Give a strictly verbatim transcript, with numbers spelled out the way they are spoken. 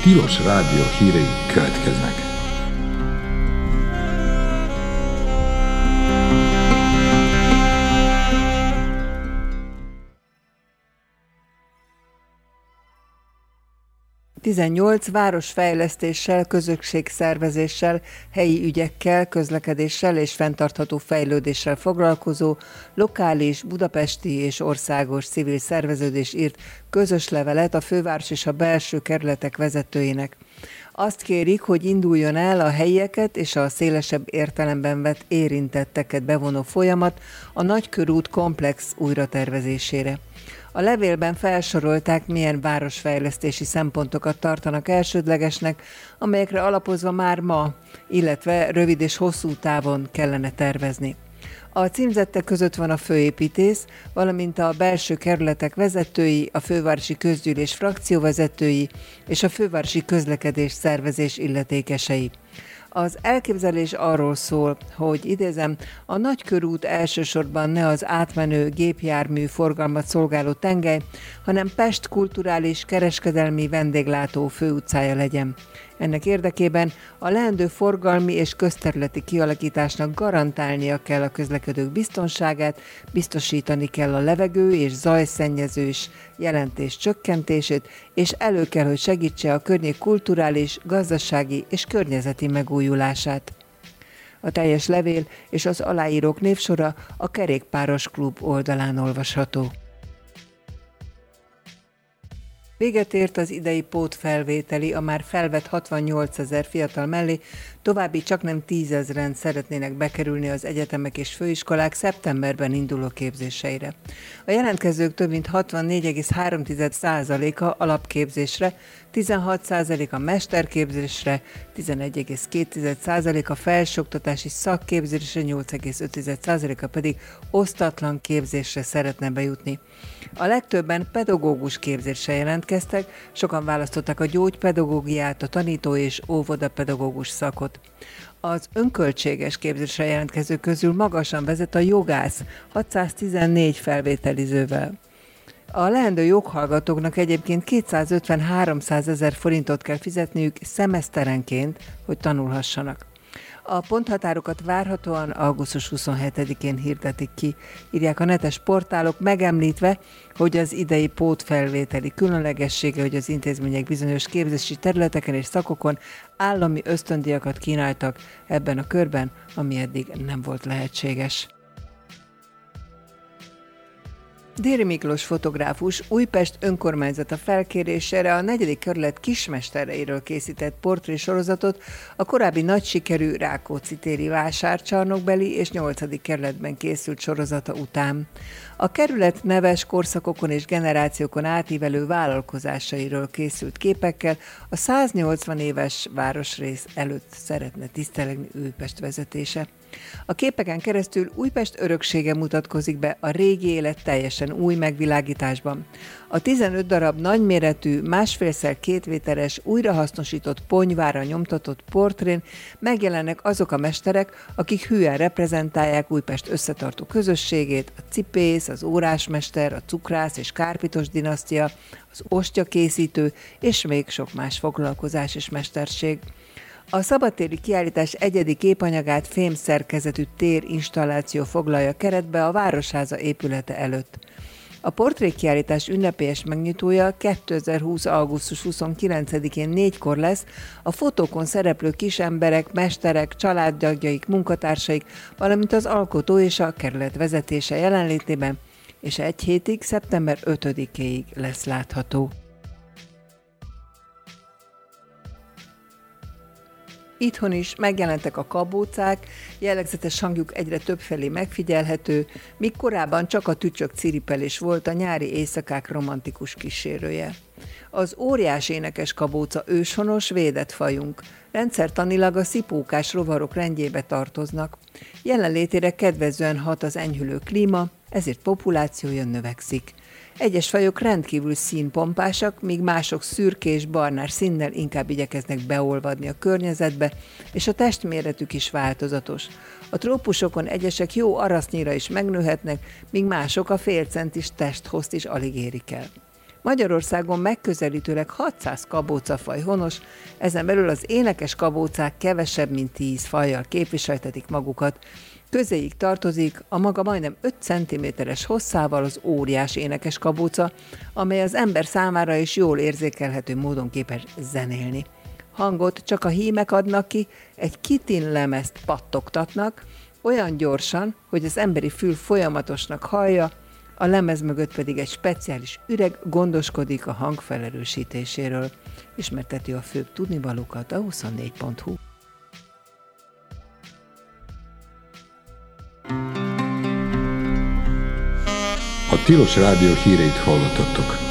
Tilos Rádió hírei következnek. tizennyolc városfejlesztéssel, közösségszervezéssel, helyi ügyekkel, közlekedéssel és fenntartható fejlődéssel foglalkozó lokális, budapesti és országos civil szerveződés írt közös levelet a főváros és a belső kerületek vezetőinek. Azt kérik, hogy induljon el a helyieket és a szélesebb értelemben vett érintetteket bevonó folyamat a Nagykörút komplex újratervezésére. A levélben felsorolták, milyen városfejlesztési szempontokat tartanak elsődlegesnek, amelyekre alapozva már ma, illetve rövid és hosszú távon kellene tervezni. A címzettek között van a főépítész, valamint a belső kerületek vezetői, a fővárosi közgyűlés frakcióvezetői és a fővárosi közlekedés szervezés illetékesei. Az elképzelés arról szól, hogy idézem, a Nagykörút elsősorban ne az átmenő gépjármű forgalmat szolgáló tengely, hanem Pest kulturális, kereskedelmi vendéglátó főutcája legyen. Ennek érdekében a leendő forgalmi és közterületi kialakításnak garantálnia kell a közlekedők biztonságát, biztosítani kell a levegő és zajszennyezés jelentés csökkentését, és elő kell, hogy segítse a környék kulturális, gazdasági és környezeti megújulását. A teljes levél és az aláírók névsora a Kerékpáros Klub oldalán olvasható. Véget ért az idei pótfelvételi, a már felvett hatvannyolcezer fiatal mellé további csaknem tízezren szeretnének bekerülni az egyetemek és főiskolák szeptemberben induló képzéseire. A jelentkezők több mint hatvannégy egész három százaléka alapképzésre, tizenhat százaléka mesterképzésre, tizenegy egész két százaléka felsőoktatási szakképzésre, nyolc egész öt százaléka pedig osztatlan képzésre szeretne bejutni. A legtöbben pedagógus képzésre jelentkeztek, sokan választották a gyógypedagógiát, a tanító és óvodapedagógus szakot. Az önköltséges képzésre jelentkezők közül magasan vezet a jogász hatszáztizennégy felvételizővel. A leendő joghallgatóknak egyébként kétszázötven-háromszázezer forintot kell fizetniük szemeszterenként, hogy tanulhassanak. A ponthatárokat várhatóan augusztus huszonhetedikén hirdetik ki, írják a netes portálok, megemlítve, hogy az idei pótfelvételi különlegessége, hogy az intézmények bizonyos képzési területeken és szakokon állami ösztöndíjakat kínáltak ebben a körben, ami eddig nem volt lehetséges. Déri Miklós fotográfus Újpest önkormányzata felkérésére a negyedik kerület kismestereiről készített portrésorozatot a korábbi nagy sikerű Rákóczi téri vásárcsarnokbeli és nyolcadik kerületben készült sorozata után. A kerület neves korszakokon és generációkon átívelő vállalkozásairól készült képekkel a száznyolcvan éves városrész előtt szeretne tisztelegni Újpest vezetése. A képeken keresztül Újpest öröksége mutatkozik be a régi élet teljesen új megvilágításban. A tizenöt darab nagyméretű, másfélszer két méteres, újrahasznosított ponyvára nyomtatott portrén megjelennek azok a mesterek, akik hűen reprezentálják Újpest összetartó közösségét, a cipész, az órásmester, a cukrász és kárpitos dinasztia, az ostyakészítő és még sok más foglalkozás és mesterség. A szabadtéri kiállítás egyedi képanyagát fémszerkezetű térinstalláció foglalja keretbe a Városháza épülete előtt. A portrékiállítás ünnepélyes megnyitója kétezer-húsz. augusztus huszonkilencedikén négykor lesz, a fotókon szereplő kisemberek, mesterek, családtagjaik, munkatársaik, valamint az alkotó és a kerület vezetése jelenlétében, és egy hétig, szeptember ötödikéig lesz látható. Itthon is megjelentek a kabócák, jellegzetes hangjuk egyre többfelé megfigyelhető, míg korábban csak a tücsök ciripelés volt a nyári éjszakák romantikus kísérője. Az óriás énekes kabóca őshonos, védett fajunk. Rendszertanilag a szipókás rovarok rendjébe tartoznak. Jelenlétére kedvezően hat az enyhülő klíma, ezért populációja növekszik. Egyes fajok rendkívül színpompásak, míg mások szürkés, barnás színnel inkább igyekeznek beolvadni a környezetbe, és a testméretük is változatos. A trópusokon egyesek jó arasznyira is megnőhetnek, míg mások a félcentis testhozt is alig érik el. Magyarországon megközelítőleg hatszáz kabócafaj honos, ezen belül az énekes kabócák kevesebb, mint tíz fajjal képviseltetik magukat. Közéig tartozik a maga majdnem öt centiméteres hosszával az óriás énekes kabóca, amely az ember számára is jól érzékelhető módon képes zenélni. Hangot csak a hímek adnak ki, egy kitin lemezt pattogtatnak, olyan gyorsan, hogy az emberi fül folyamatosnak hallja, a lemez mögött pedig egy speciális üreg gondoskodik a hang felerősítéséről. Ismerteti a főbb tudnivalókat a huszonnégy pont hu. A Tilos Rádió híreit hallottattok.